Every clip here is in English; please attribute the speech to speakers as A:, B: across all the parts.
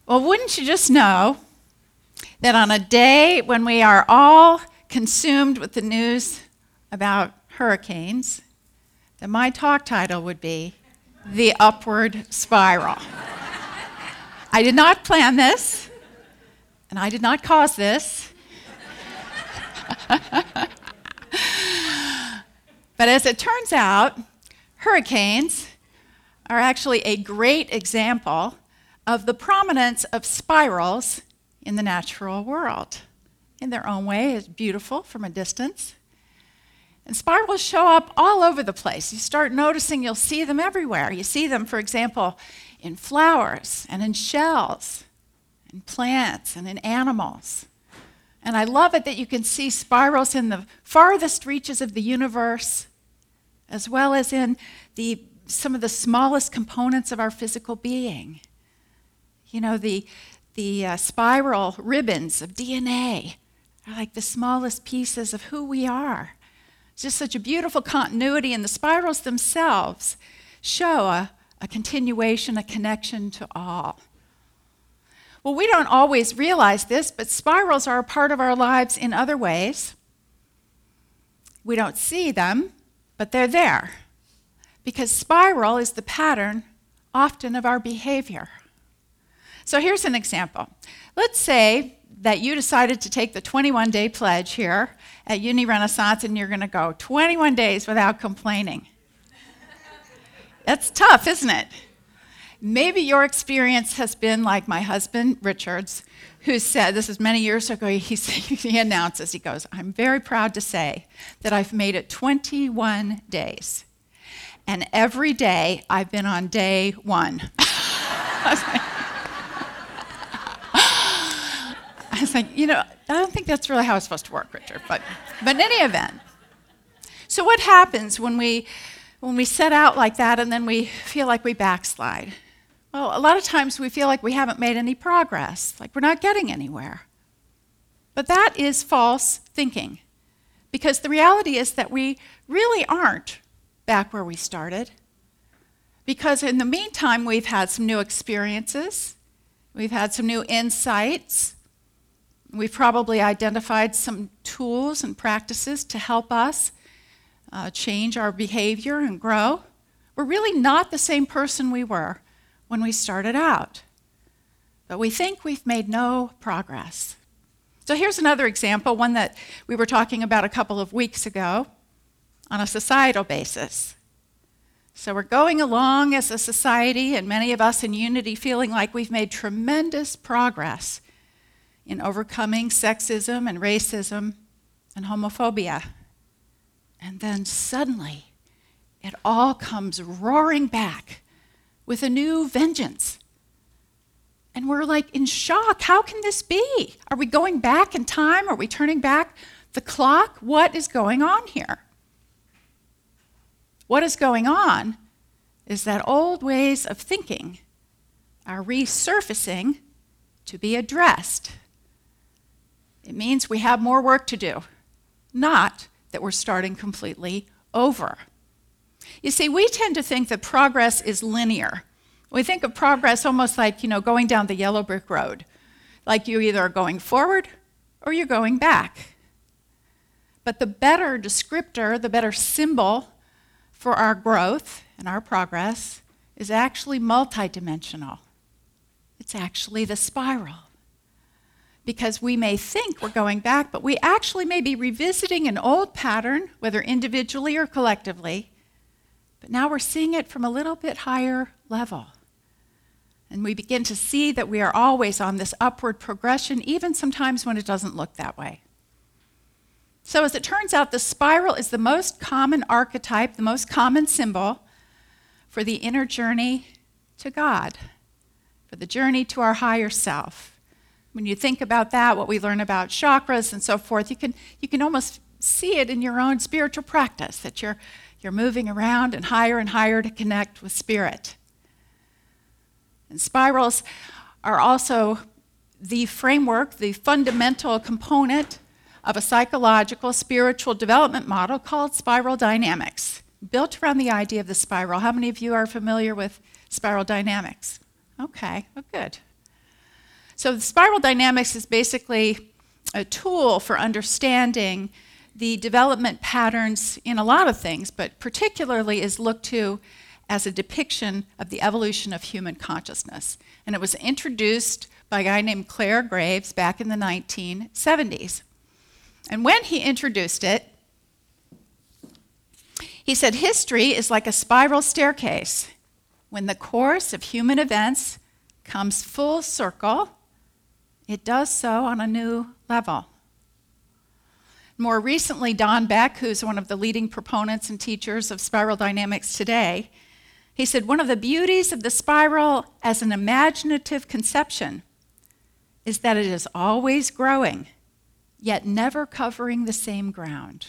A: Well, wouldn't you just know that on a day when we are all consumed with the news about hurricanes, that my talk title would be The Upward Spiral. I did not plan this, and I did not cause this. But as it turns out, hurricanes are actually a great example of the prominence of spirals in the natural world. In their own way, it's beautiful from a distance. And spirals show up all over the place. You start noticing you'll see them everywhere. You see them, for example, in flowers and in shells, in plants and in animals. And I love it that you can see spirals in the farthest reaches of the universe, as well as in some of the smallest components of our physical being. You know, the spiral ribbons of DNA are like the smallest pieces of who we are. It's just such a beautiful continuity, and the spirals themselves show a continuation, a connection to all. Well, we don't always realize this, but spirals are a part of our lives in other ways. We don't see them, but they're there, because spiral is the pattern often of our behavior. So here's an example. Let's say that you decided to take the 21-day pledge here at Uni Renaissance, and you're going to go 21 days without complaining. That's tough, isn't it? Maybe your experience has been like my husband, Richard's, who said, this is many years ago, he announces, he goes, I'm very proud to say that I've made it 21 days. And every day I've been on day one. I was like, I don't think that's really how it's supposed to work, Richard. But in any event. So what happens when we set out like that and then we feel like we backslide? Well, a lot of times we feel like we haven't made any progress, like we're not getting anywhere. But that is false thinking, because the reality is that we really aren't back where we started. Because in the meantime, we've had some new experiences, we've had some new insights, we've probably identified some tools and practices to help us change our behavior and grow. We're really not the same person we were when we started out, but we think we've made no progress. So here's another example, one that we were talking about a couple of weeks ago on a societal basis. So we're going along as a society, and many of us in Unity feeling like we've made tremendous progress in overcoming sexism and racism and homophobia. And then suddenly, it all comes roaring back with a new vengeance. And we're like in shock. How can this be? Are we going back in time? Are we turning back the clock? What is going on here? What is going on is that old ways of thinking are resurfacing to be addressed. It means we have more work to do, not that we're starting completely over. You see, we tend to think that progress is linear. We think of progress almost like, going down the yellow brick road. Like you either are going forward or you're going back. But the better descriptor, the better symbol for our growth and our progress is actually multidimensional. It's actually the spiral. Because we may think we're going back, but we actually may be revisiting an old pattern, whether individually or collectively, but now we're seeing it from a little bit higher level. And we begin to see that we are always on this upward progression, even sometimes when it doesn't look that way. So as it turns out, the spiral is the most common archetype, the most common symbol for the inner journey to God, for the journey to our higher self. When you think about that, what we learn about chakras and so forth, you can almost see it in your own spiritual practice, that you're moving around and higher to connect with spirit. And spirals are also the framework, the fundamental component of a psychological spiritual development model called spiral dynamics, built around the idea of the spiral. How many of you are familiar with spiral dynamics? Okay, well, good. So the spiral dynamics is basically a tool for understanding the development patterns in a lot of things, but particularly is looked to as a depiction of the evolution of human consciousness. And it was introduced by a guy named Clare Graves back in the 1970s. And when he introduced it, he said, history is like a spiral staircase. When the course of human events comes full circle, it does so on a new level. More recently, Don Beck, who's one of the leading proponents and teachers of spiral dynamics today, he said, one of the beauties of the spiral as an imaginative conception is that it is always growing, yet never covering the same ground.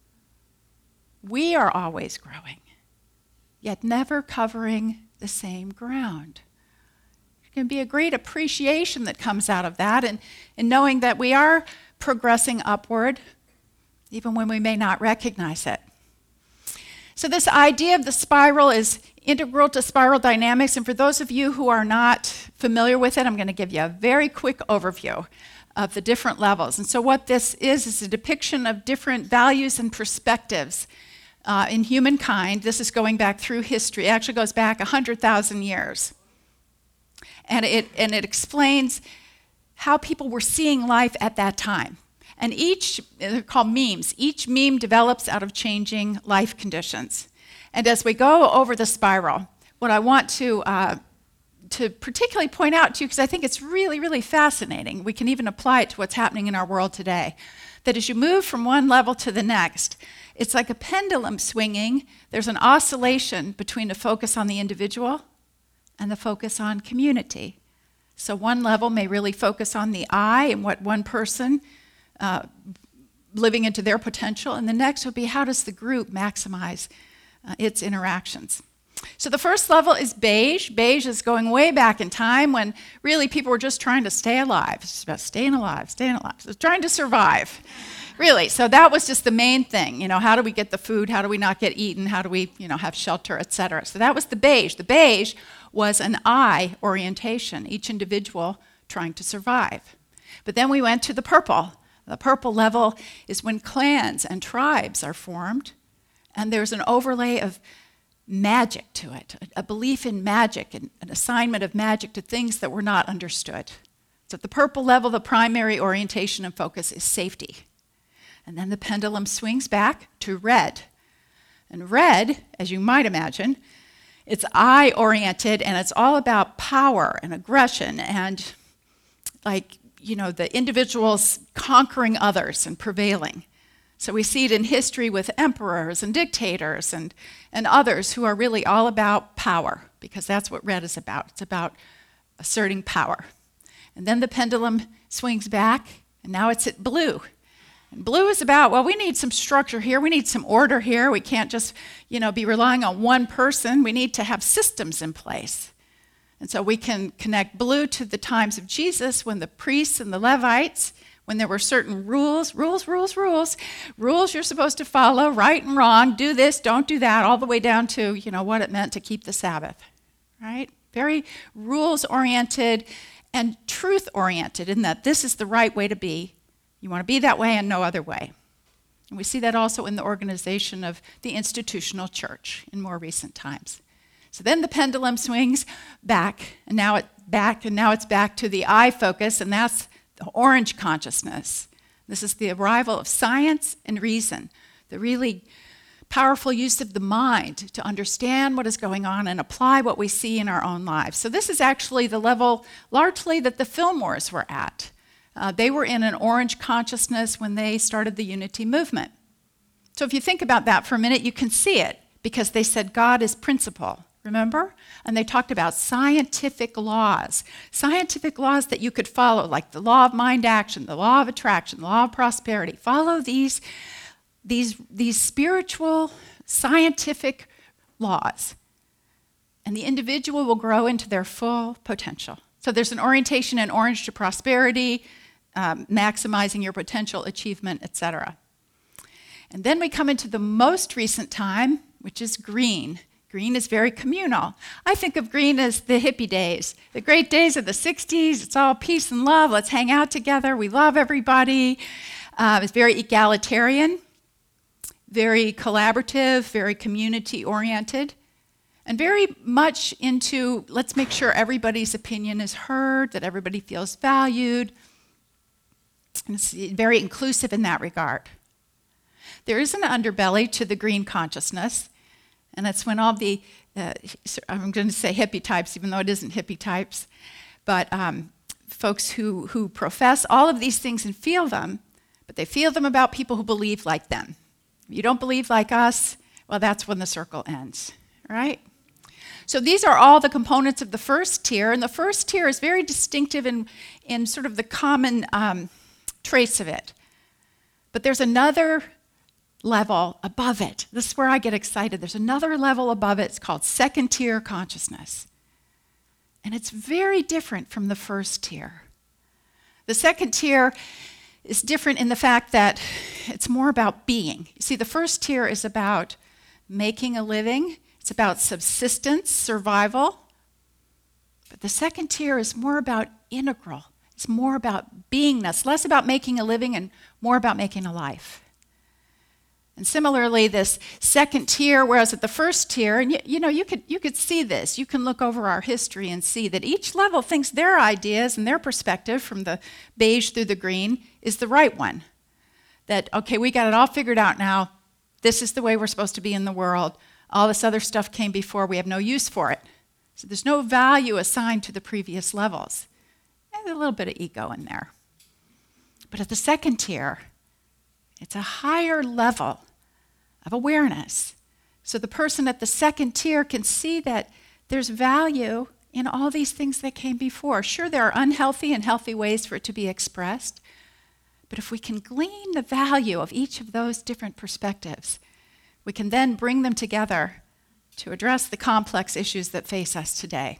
A: We are always growing, yet never covering the same ground. There can be a great appreciation that comes out of that, and knowing that we are progressing upward, even when we may not recognize it. So this idea of the spiral is integral to spiral dynamics, and for those of you who are not familiar with it, I'm going to give you a very quick overview of the different levels. And so what this is a depiction of different values and perspectives in humankind. This is going back through history. It actually goes back 100,000 years. And it explains how people were seeing life at that time. And they're called memes. Each meme develops out of changing life conditions. And as we go over the spiral, what I want to particularly point out to you, because I think it's really, really fascinating, we can even apply it to what's happening in our world today, that as you move from one level to the next, it's like a pendulum swinging. There's an oscillation between the focus on the individual and the focus on community. So one level may really focus on the I and what one person living into their potential, and the next would be how does the group maximize its interactions. So the first level is beige. Beige is going way back in time when really people were just trying to stay alive. It's about staying alive. So trying to survive, really. So that was just the main thing. How do we get the food? How do we not get eaten? How do we, have shelter, etc. So that was the beige. The beige was an I orientation, each individual trying to survive. But then we went to the purple. The purple level is when clans and tribes are formed, and there's an overlay of magic to it, a belief in magic and an assignment of magic to things that were not understood. So at the purple level, the primary orientation and focus is safety. And then the pendulum swings back to red. And red, as you might imagine, it's I-oriented, and it's all about power and aggression and the individuals conquering others and prevailing. So we see it in history with emperors and dictators and others who are really all about power, because that's what red is about. It's about asserting power. And then the pendulum swings back, and now it's at blue. And blue is about, we need some structure here. We need some order here. We can't just, be relying on one person. We need to have systems in place. And so we can connect blue to the times of Jesus when the priests and the Levites, when there were certain rules you're supposed to follow, right and wrong, do this, don't do that, all the way down to, what it meant to keep the Sabbath, right? Very rules-oriented and truth-oriented in that this is the right way to be. You want to be that way and no other way. And we see that also in the organization of the institutional church in more recent times. So then the pendulum swings back, and now it's back to the I focus, and that's the orange consciousness. This is the arrival of science and reason, the really powerful use of the mind to understand what is going on and apply what we see in our own lives. So this is actually the level largely that the Fillmores were at. They were in an orange consciousness when they started the unity movement. So if you think about that for a minute, you can see it, because they said God is principle. Remember? And they talked about scientific laws that you could follow, like the law of mind action, the law of attraction, the law of prosperity. Follow these spiritual, scientific laws, and the individual will grow into their full potential. So there's an orientation in orange to prosperity, maximizing your potential, achievement, etc. And then we come into the most recent time, which is green. Green is very communal. I think of green as the hippie days, the great days of the 60s. It's all peace and love. Let's hang out together. We love everybody. It's very egalitarian, very collaborative, very community-oriented, and very much into let's make sure everybody's opinion is heard, that everybody feels valued. And it's very inclusive in that regard. There is an underbelly to the green consciousness, and that's when all the, I'm going to say hippie types, even though it isn't hippie types, but folks who profess all of these things and feel them, but they feel them about people who believe like them. If you don't believe like us, well, that's when the circle ends, right? So these are all the components of the first tier, and the first tier is very distinctive in sort of the common traits of it. But there's another level above it. This is where I get excited. There's another level above it. It's called second tier consciousness. And it's very different from the first tier. The second tier is different in the fact that it's more about being. You see, the first tier is about making a living. It's about subsistence, survival. But the second tier is more about integral. It's more about beingness, less about making a living and more about making a life. And similarly, this second tier, whereas at the first tier, and you could see this. You can look over our history and see that each level thinks their ideas and their perspective from the beige through the green is the right one. That, okay, we got it all figured out now. This is the way we're supposed to be in the world. All this other stuff came before. We have no use for it. So there's no value assigned to the previous levels. And a little bit of ego in there. But at the second tier, it's a higher level of awareness. So the person at the second tier can see that there's value in all these things that came before. Sure, there are unhealthy and healthy ways for it to be expressed, but if we can glean the value of each of those different perspectives, we can then bring them together to address the complex issues that face us today.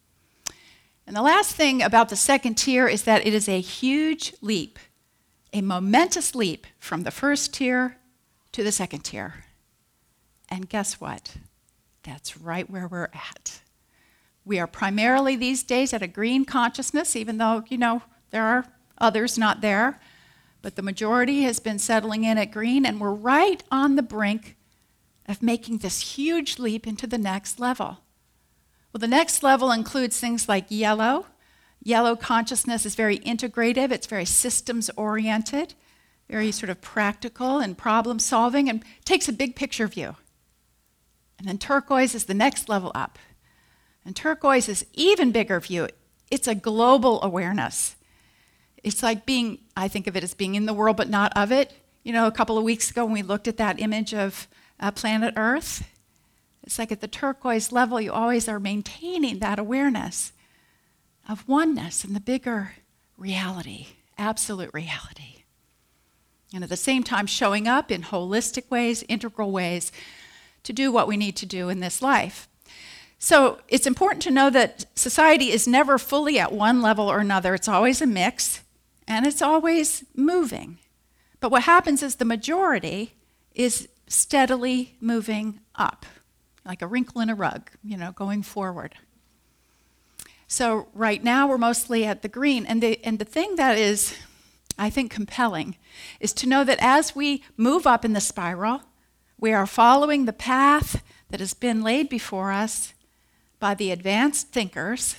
A: And the last thing about the second tier is that it is a huge leap, a momentous leap from the first tier to the second tier. And guess what? That's right where we're at. We are primarily these days at a green consciousness, even though, there are others not there. But the majority has been settling in at green, and we're right on the brink of making this huge leap into the next level. Well, the next level includes things like yellow. Yellow consciousness is very integrative. It's very systems-oriented, very sort of practical and problem-solving, and takes a big picture view. And then turquoise is the next level up. And turquoise is even bigger view. It's a global awareness. It's like I think of it as being in the world but not of it. A couple of weeks ago when we looked at that image of planet Earth, it's like at the turquoise level, you always are maintaining that awareness of oneness and the bigger reality, absolute reality. And at the same time, showing up in holistic ways, integral ways, to do what we need to do in this life. So it's important to know that society is never fully at one level or another. It's always a mix, and it's always moving. But what happens is the majority is steadily moving up, like a wrinkle in a rug, going forward. So right now we're mostly at the green, and the thing that is, I think, compelling is to know that as we move up in the spiral, we are following the path that has been laid before us by the advanced thinkers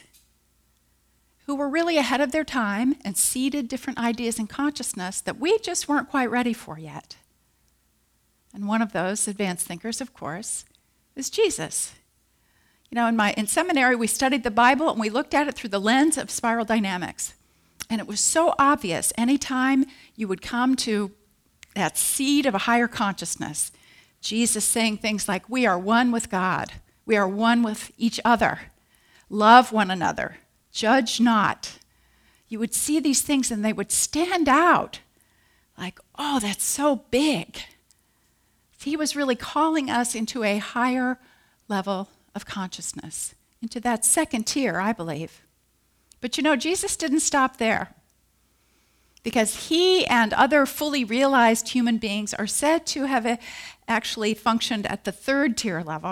A: who were really ahead of their time and seeded different ideas in consciousness that we just weren't quite ready for yet. And one of those advanced thinkers, of course, is Jesus. In seminary, we studied the Bible and we looked at it through the lens of spiral dynamics. And it was so obvious anytime you would come to that seed of a higher consciousness, Jesus saying things like, we are one with God. We are one with each other. Love one another. Judge not. You would see these things and they would stand out like, oh, that's so big. He was really calling us into a higher level of consciousness, into that second tier, I believe. But Jesus didn't stop there, because he and other fully realized human beings are said to have actually functioned at the third tier level,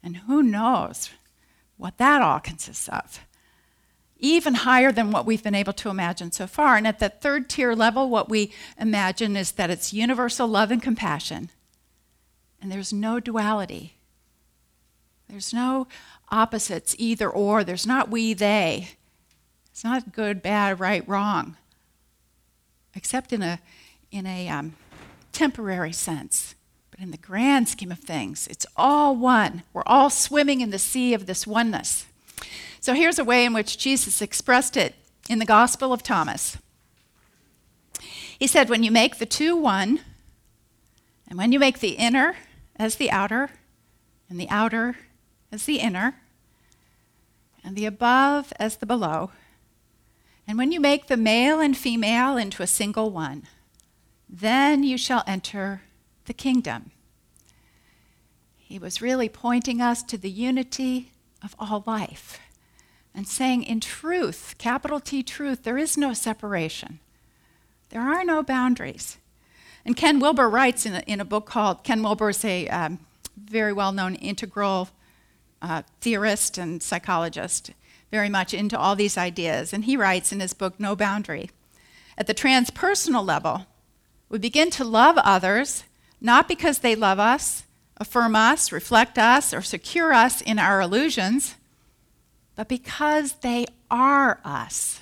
A: And who knows what that all consists of. Even higher than what we've been able to imagine so far. And at that third tier level, what we imagine is that it's universal love and compassion. And there's no duality. There's no opposites, either or. There's not we, they. It's not good, bad, right, wrong. Except in a temporary sense. But in the grand scheme of things, it's all one. We're all swimming in the sea of this oneness. So here's a way in which Jesus expressed it in the Gospel of Thomas. He said, when you make the two one, and when you make the inner as the outer, and the outer as the inner, and the above as the below, and when you make the male and female into a single one, then you shall enter the kingdom. He was really pointing us to the unity of all life and saying, in truth, capital T truth, there is no separation. There are no boundaries. And Ken Wilber writes in a book called, Ken Wilber is a very well-known integral theorist and psychologist, very much into all these ideas. And he writes in his book, No Boundary, at the transpersonal level, we begin to love others, not because they love us, affirm us, reflect us, or secure us in our illusions, but because they are us.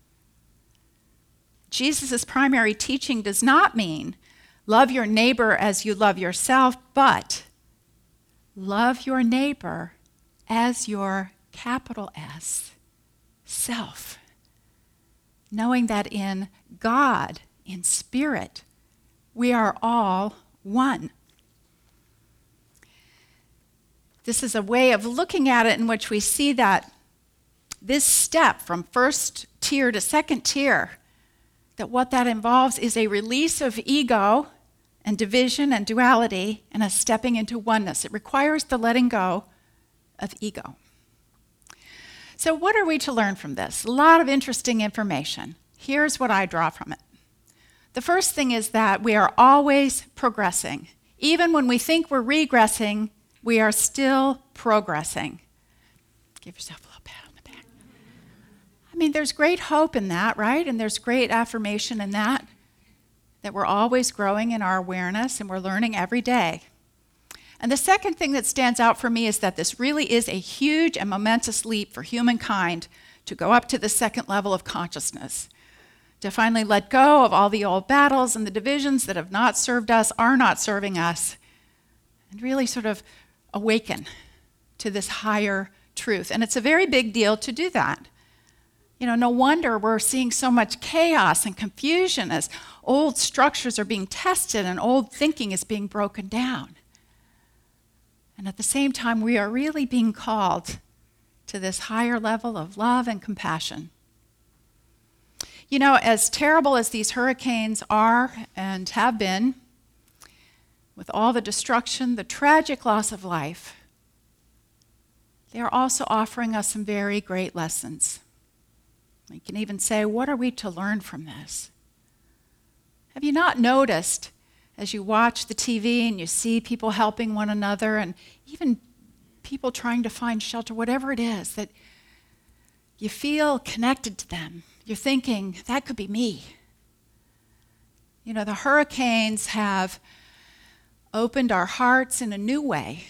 A: Jesus' primary teaching does not mean love your neighbor as you love yourself, but love your neighbor as your capital S, self. Knowing that in God, in spirit, we are all one. This is a way of looking at it in which we see that this step from first tier to second tier, that what that involves is a release of ego and division and duality and a stepping into oneness. It requires the letting go of ego. So what are we to learn from this? A lot of interesting information. Here's what I draw from it. The first thing is that we are always progressing. Even when we think we're regressing, we are still progressing. Give yourself a little pat on the back. I mean, there's great hope in that, right? And there's great affirmation in that we're always growing in our awareness and we're learning every day. And the second thing that stands out for me is that this really is a huge and momentous leap for humankind to go up to the second level of consciousness, to finally let go of all the old battles and the divisions that have not served us, are not serving us, and really sort of awaken to this higher truth. And it's a very big deal to do that. You know, no wonder we're seeing so much chaos and confusion as old structures are being tested and old thinking is being broken down. And at the same time, we are really being called to this higher level of love and compassion. You know, as terrible as these hurricanes are and have been, with all the destruction, the tragic loss of life, they are also offering us some very great lessons. We can even say, what are we to learn from this? Have you not noticed as you watch the TV and you see people helping one another and even people trying to find shelter, whatever it is, that you feel connected to them? You're thinking, that could be me. You know, the hurricanes have opened our hearts in a new way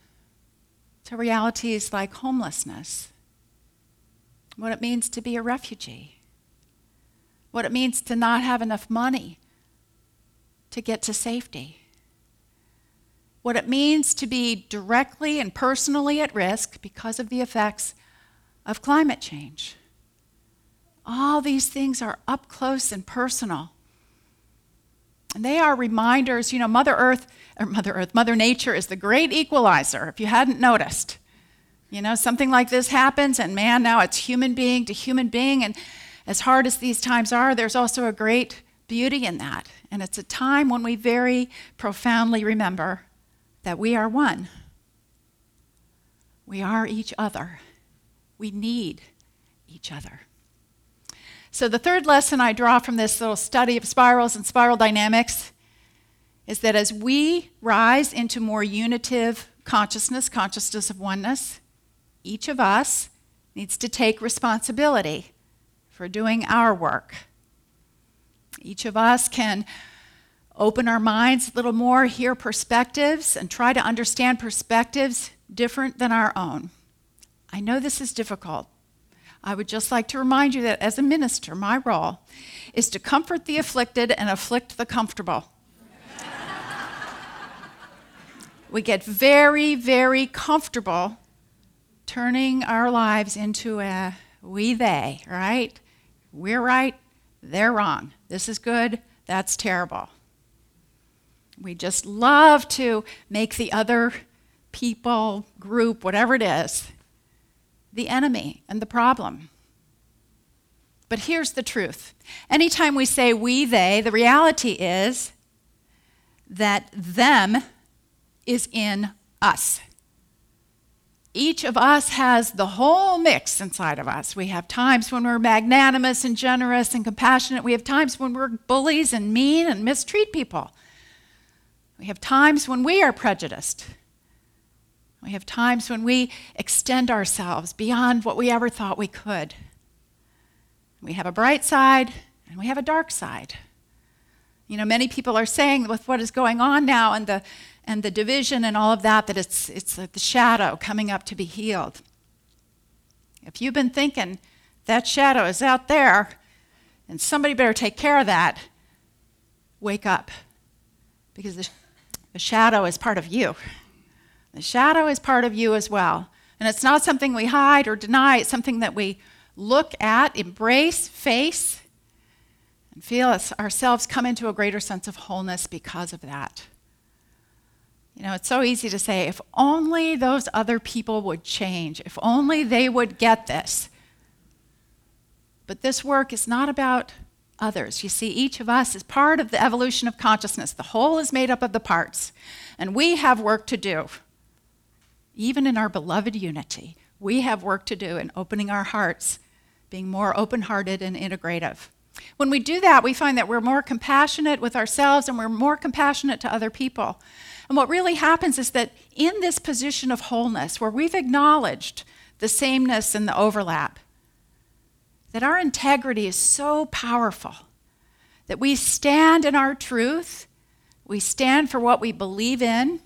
A: to realities like homelessness, what it means to be a refugee, what it means to not have enough money to get to safety, what it means to be directly and personally at risk because of the effects of climate change. All these things are up close and personal. And they are reminders, you know, Mother Nature is the great equalizer, if you hadn't noticed. You know, something like this happens, and man, now it's human being to human being, and as hard as these times are, there's also a great beauty in that. And it's a time when we very profoundly remember that we are one. We are each other. We need each other. So the third lesson I draw from this little study of spirals and spiral dynamics is that as we rise into more unitive consciousness, consciousness of oneness, each of us needs to take responsibility for doing our work. Each of us can open our minds a little more, hear perspectives, and try to understand perspectives different than our own. I know this is difficult. I would just like to remind you that as a minister, my role is to comfort the afflicted and afflict the comfortable. We get very, very comfortable turning our lives into a we-they, right? We're right, they're wrong. This is good, that's terrible. We just love to make the other people, group, whatever it is, the enemy and the problem. But here's the truth. Anytime we say we, they, the reality is that them is in us. Each of us has the whole mix inside of us. We have times when we're magnanimous and generous and compassionate. We have times when we're bullies and mean and mistreat people. We have times when we are prejudiced. We have times when we extend ourselves beyond what we ever thought we could. We have a bright side and we have a dark side. You know, many people are saying with what is going on now and the division and all of that it's like the shadow coming up to be healed. If you've been thinking that shadow is out there and somebody better take care of that, wake up. Because the shadow is part of you. The shadow is part of you as well. And it's not something we hide or deny. It's something that we look at, embrace, face, and feel ourselves come into a greater sense of wholeness because of that. You know, it's so easy to say, if only those other people would change, if only they would get this. But this work is not about others. You see, each of us is part of the evolution of consciousness. The whole is made up of the parts, and we have work to do. Even in our beloved unity, we have work to do in opening our hearts, being more open-hearted and integrative. When we do that, we find that we're more compassionate with ourselves and we're more compassionate to other people. And what really happens is that in this position of wholeness, where we've acknowledged the sameness and the overlap, that our integrity is so powerful that we stand in our truth, we stand for what we believe in,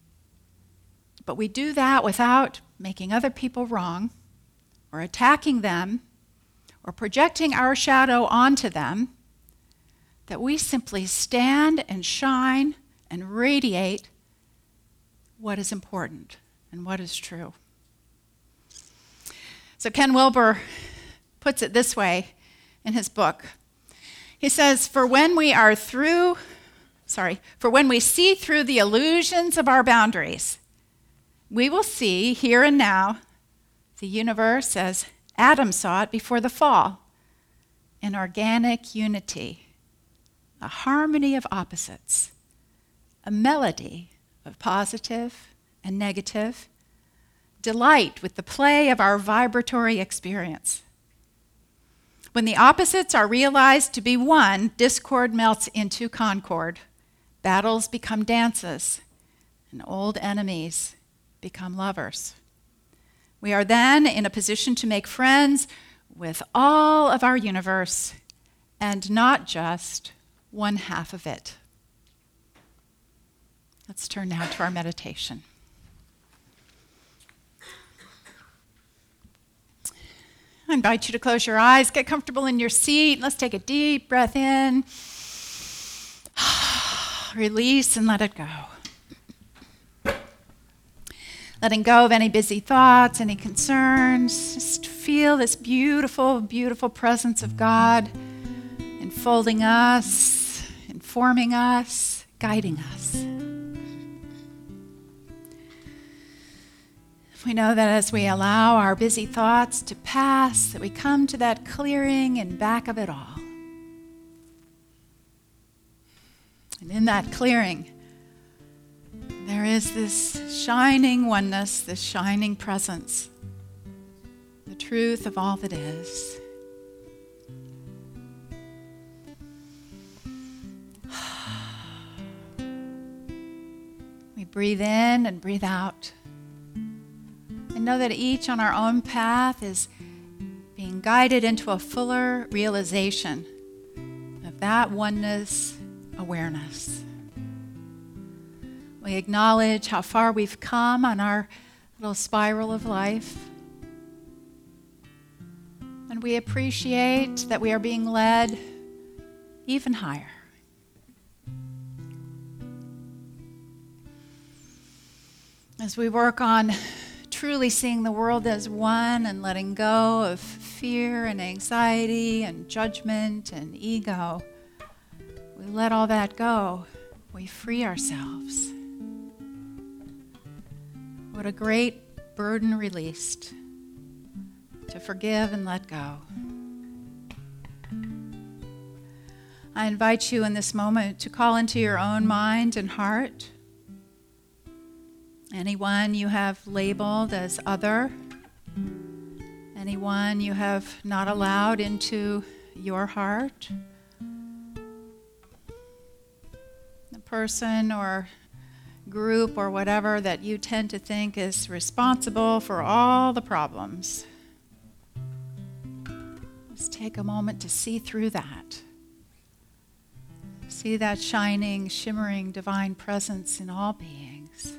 A: but we do that without making other people wrong or attacking them or projecting our shadow onto them, that we simply stand and shine and radiate what is important and what is true. So Ken Wilber puts it this way in his book. He says, for when we see through the illusions of our boundaries, we will see here and now the universe as Adam saw it before the fall, in organic unity, a harmony of opposites, a melody of positive and negative, delight with the play of our vibratory experience. When the opposites are realized to be one, discord melts into concord, battles become dances, and old enemies become lovers. We are then in a position to make friends with all of our universe and not just one half of it. Let's turn now to our meditation. I invite you to close your eyes, get comfortable in your seat. Let's take a deep breath in, release, and let it go. Letting go of any busy thoughts, any concerns. Just feel this beautiful, beautiful presence of God enfolding us, informing us, guiding us. We know that as we allow our busy thoughts to pass, that we come to that clearing in back of it all. And in that clearing, there is this shining oneness, this shining presence, the truth of all that is. We breathe in and breathe out. And know that each on our own path is being guided into a fuller realization of that oneness awareness. We acknowledge how far we've come on our little spiral of life. And we appreciate that we are being led even higher. As we work on truly seeing the world as one and letting go of fear and anxiety and judgment and ego, we let all that go. We free ourselves. What a great burden released to forgive and let go. I invite you in this moment to call into your own mind and heart anyone you have labeled as other, anyone you have not allowed into your heart, the person or group or whatever that you tend to think is responsible for all the problems. Just take a moment to see through that. See that shining, shimmering, divine presence in all beings.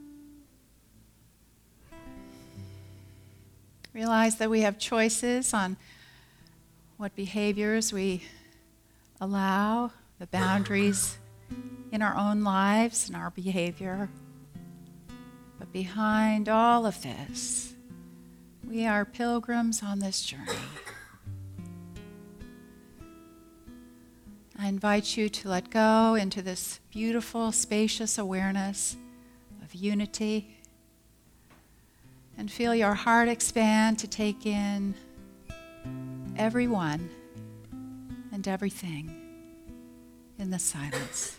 A: Realize that we have choices on what behaviors we allow, the boundaries in our own lives and our behavior. But behind all of this, we are pilgrims on this journey. I invite you to let go into this beautiful, spacious awareness of unity and feel your heart expand to take in everyone and everything in the silence.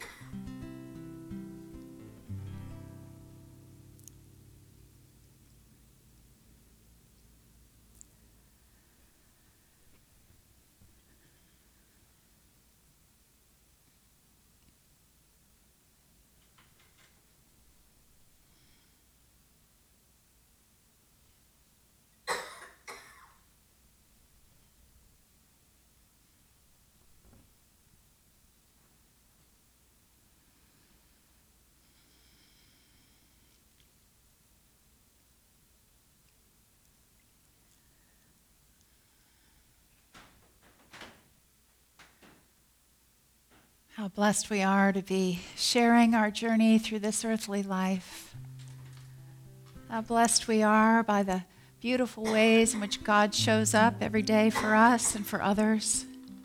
A: How blessed we are to be sharing our journey through this earthly life. How blessed we are by the beautiful ways in which God shows up every day for us and for others.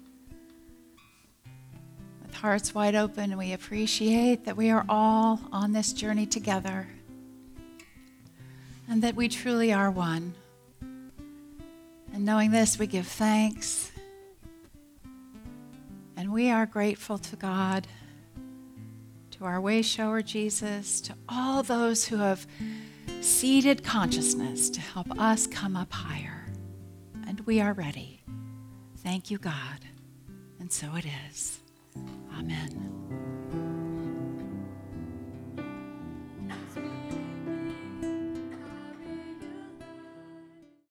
A: With hearts wide open, we appreciate that we are all on this journey together and that we truly are one. And knowing this, we give thanks. And we are grateful to God, to our way shower Jesus, to all those who have seeded consciousness to help us come up higher. And we are ready. Thank you, God. And so it is. Amen.